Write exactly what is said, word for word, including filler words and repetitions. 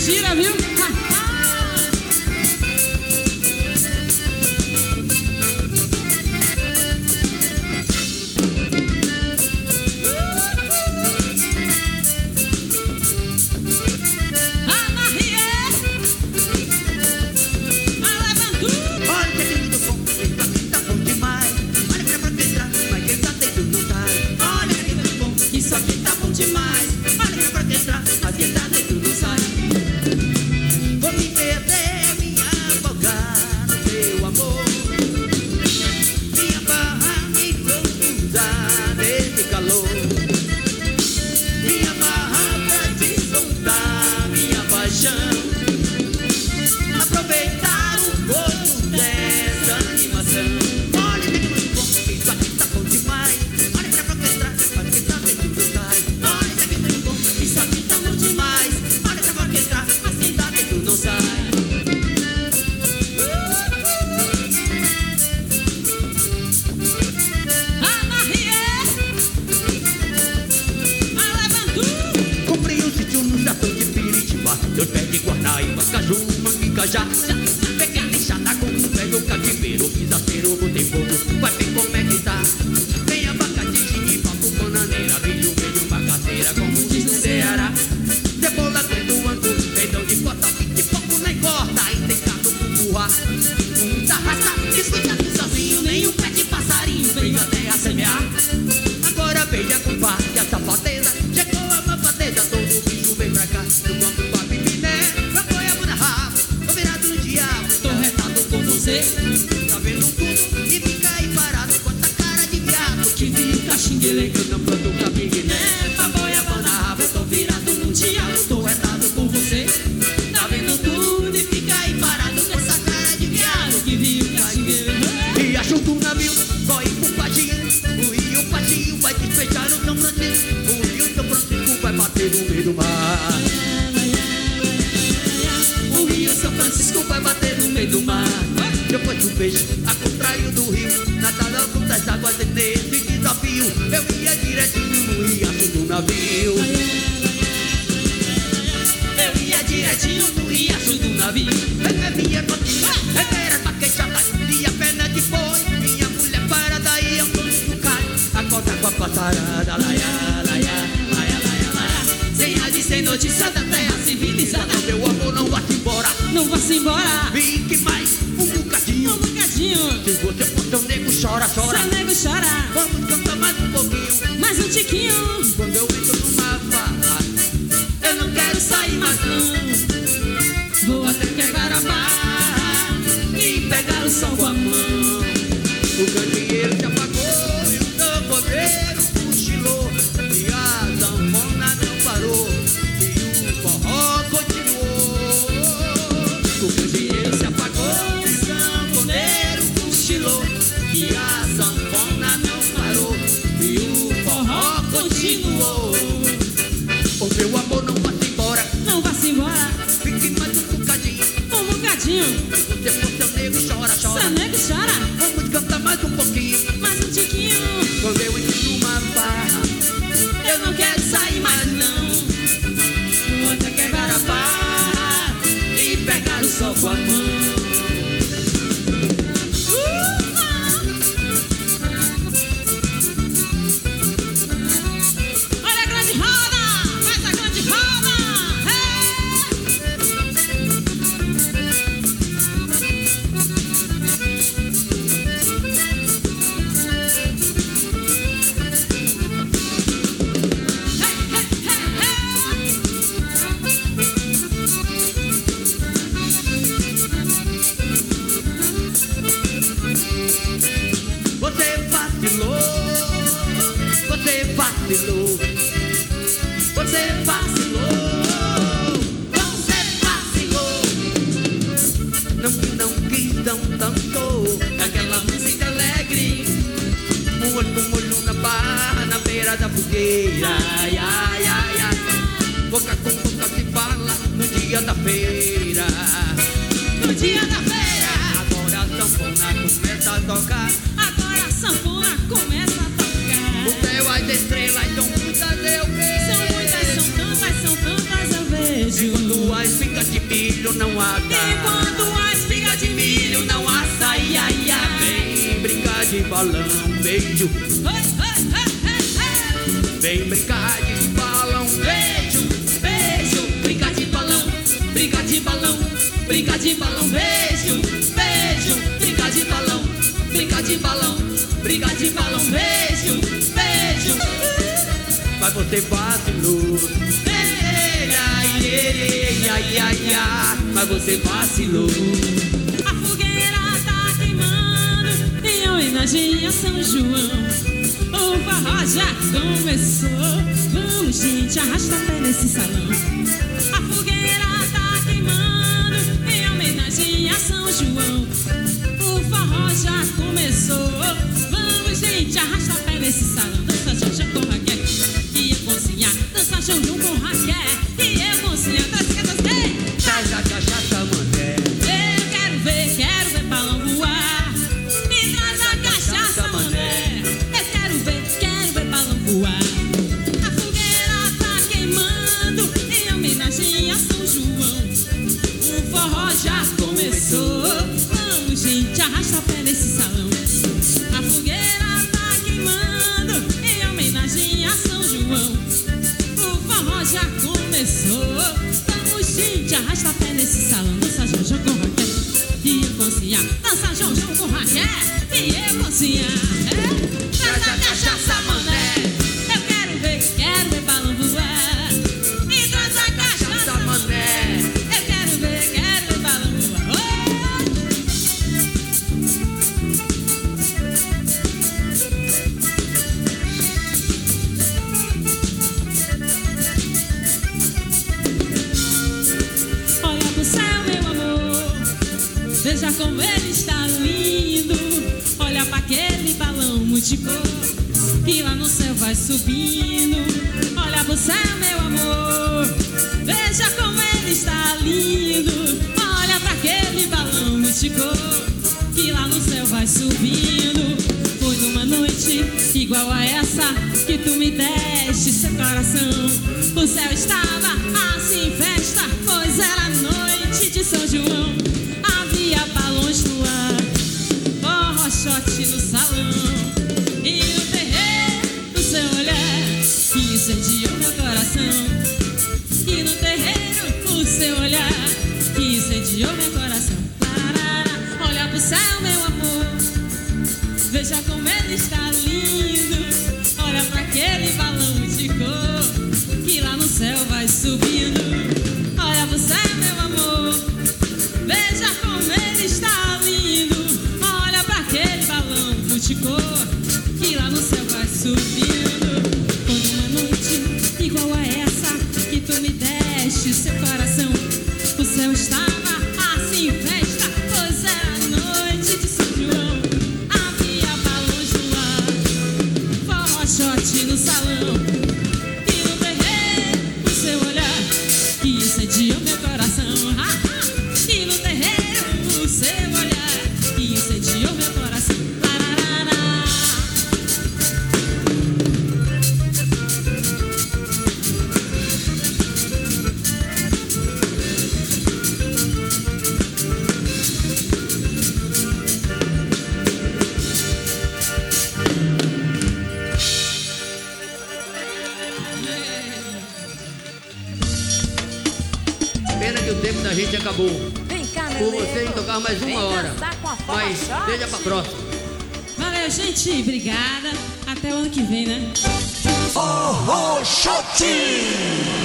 mentira, viu? Quando a espiga de milho não assa, Enquanto a espiga de milho não assa, ia, ia. vem brincar de balão, beijo. Vem brincar de balão, beijo, Beijo, brincar de balão, brincar de balão, brincar de balão, beijo, beijo, brincar de balão, brincar de balão, brincar de balão, beijo, beijo. mas você vacilou. Mas você vacilou. A fogueira tá queimando em homenagem a São João. O forró já começou. Vamos, gente, arrasta o pé nesse salão. A fogueira tá queimando em homenagem a São João. O forró já começou. Vamos, gente, arrasta o pé nesse salão. Dança Jojo com Raquel e eu cozinhar. Dança Jojo com Raquel e eu cozinhar. Dança, dança, Traz a cachaça, mané. eu quero ver, quero ver balão voar. Me traz a cachaça, mané. Eu quero ver, quero ver balão voar. A fogueira tá queimando em homenagem a São João. O forró já começou. Vamos, gente, arrasta o pé nesse salão. A fogueira tá queimando em homenagem a São João. O forró já começou. Vamos, gente, arrasta o pé nesse salão. Dança Jojo com Raquel e eu cozinhar. Dança Jojo com Raquel e eu cozinhar. É? Traz a cachaça, mané. Eu quero ver, quero ver balão voar. E traz a cachaça, mané. Eu quero ver, quero ver balão voar. Oh! Olha pro céu, meu amor, veja como ele está lindo. Olha pra aquele balão multicor que lá no céu vai subindo. Olha pro céu, meu amor, veja como ele está lindo. Olha pra aquele balão multicor que lá no céu vai subindo. Foi numa noite igual a essa que tu me deste seu coração. O céu estava assim em festa, pois era noite de São João. Havia balões no ar, forrochote no salão. E no terreiro, o seu olhar que incendiou meu coração. E no terreiro, o seu olhar que incendiou meu coração. Parará, olha pro céu, meu amor, veja como ele está lindo. Olha pra aquele balão de cor que lá no céu vai subindo. Olha pro céu, meu amor, veja como ele está lindo. Olha pra aquele balão multicor que lá no céu vai subindo. Foi uma noite igual a essa que tu me deste seu coração. O céu estava assim em festa, pois era noite de São João. Havia balões no ar, forrochote no salão. E no terreiro, o seu olhar que incendiou meu coração. Ah, ah. E no terreiro, o seu olhar que incendiou meu coração. Lararara. Pena que o tempo da gente acabou. Vem cá, Por Lelê. você em tocar mais Vem uma hora. dançar com a Mas forrochote. deixa pra próxima. Valeu, gente. Obrigada. Até o ano que vem, né? Forrochote!